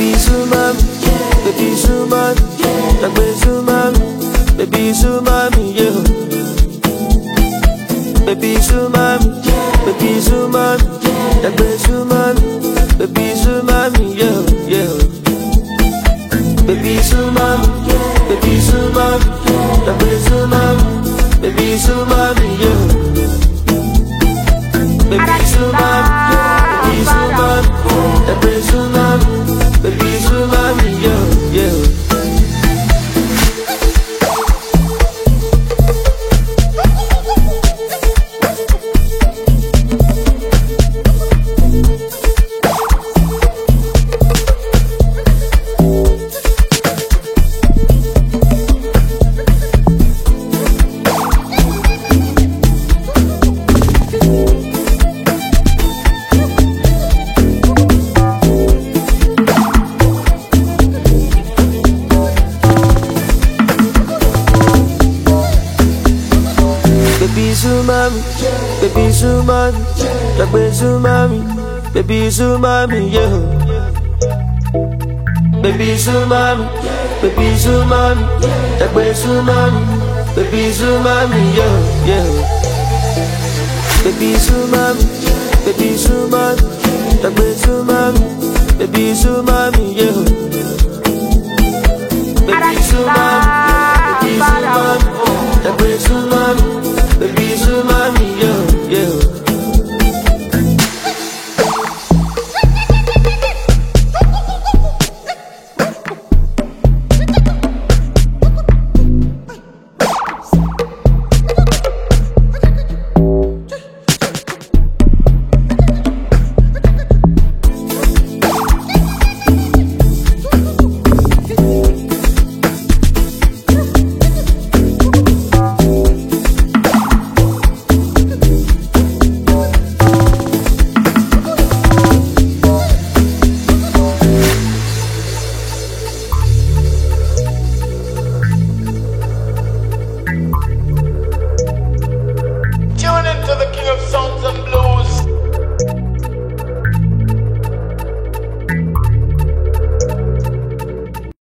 baby sumami, baby sumami, dagbe sumami, baby sumami, yeah. Baby sumami, dagbe sumami, baby sumami, yeah, yeah. Baby sumami, dagbe sumami, baby sumami, yeah. Baby sumami, dagbe sumami, baby sumami, yeah, yeah. Baby sumami, dagbe sumami, baby sumami, yeah. Baby sumami, dagbe sumami, baby sumami, yeah, yeah. Baby sumami, dagbe sumami, baby sumami, yeah.